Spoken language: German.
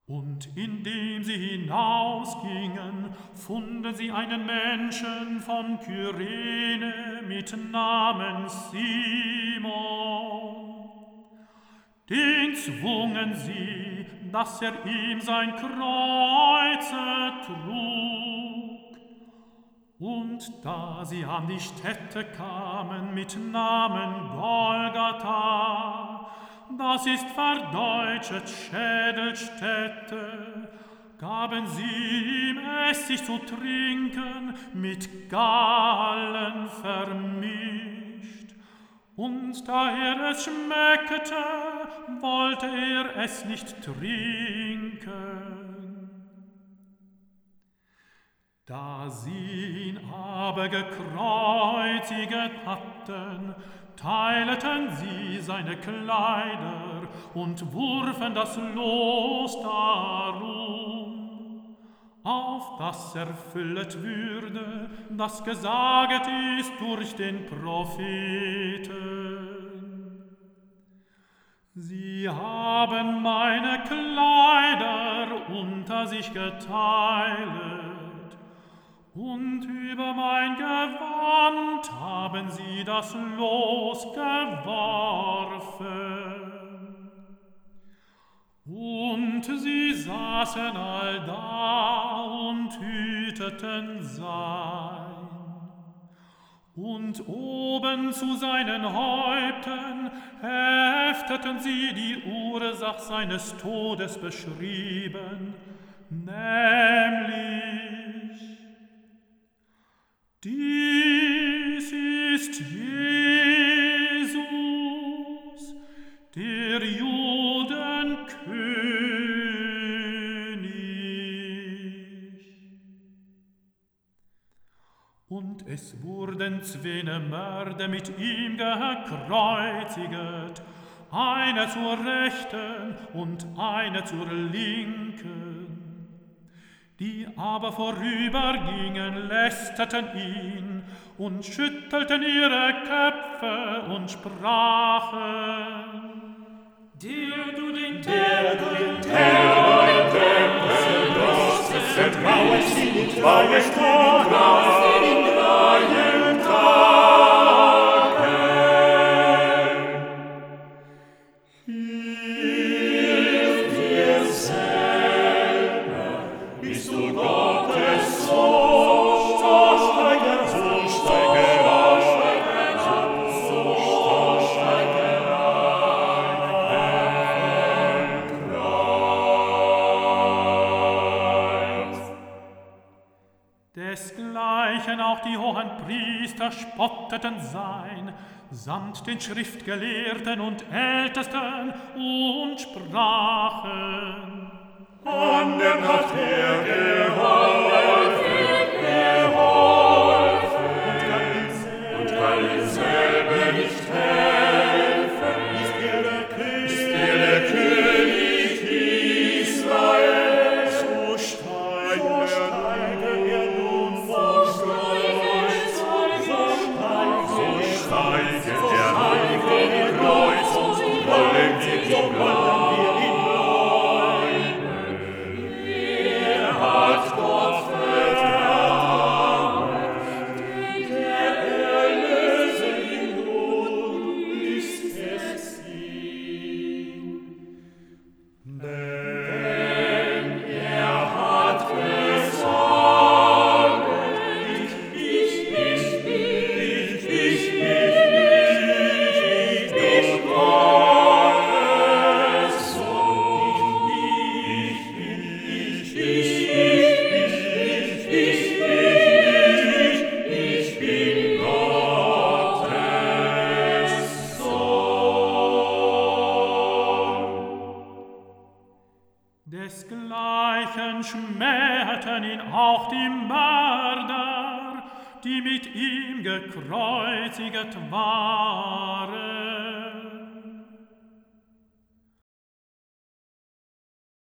Und indem sie hinausgingen, funden sie einen Menschen von Kyrene mit Namen Simon. Den zwungen sie, dass er ihm sein Kreuze trug. Und da sie an die Stätte kamen mit Namen Golgatha, das ist verdeutschet Schädelstätte, gaben sie ihm Essig zu trinken, mit Gallen vermischt. Und da er es schmeckte, wollte er es nicht trinken. Da sie ihn aber gekreuziget hatten, teileten sie seine Kleider und wurfen das Los darum, auf das erfüllet würde, das gesaget ist durch den Propheten. Sie haben meine Kleider unter sich geteilt, und über mein Gewand haben sie das Los geworfen. Und sie saßen allda und hüteten sein. Und oben zu seinen Häupten hefteten sie die Ursach seines Todes beschrieben, nämlich: Dies ist Jesus, der Judenkönig. Und es wurden 2 Mörder mit ihm gekreuziget, einer zur Rechten und einer zur Linken. Die aber vorübergingen, lästerten ihn und schüttelten ihre Köpfe und sprachen: Der du den Tempel zertrauest nicht, bauest du in 3 Tagen. Hilf dir selber, bist du Gottes Sohn, so steige auf, Desgleichen auch die hohen Priester spotteten sein, samt den Schriftgelehrten und Ältesten, und sprachen: Anderen hat er geholfen, und kann ihm selber nicht helfen. Ist er der König Israel, so steige er nun vom Kreuz, so steige er nun vom Kreuz, und wollen wir ihn leugnen. Hat Gott vertraut, der Erlöse ihm nun ist es ihm. Denn er hat gesagt, ich Gottes Sohn, ich bin Gottes Sohn. Desgleichen schmähten ihn auch die Mörder, die mit ihm gekreuziget waren.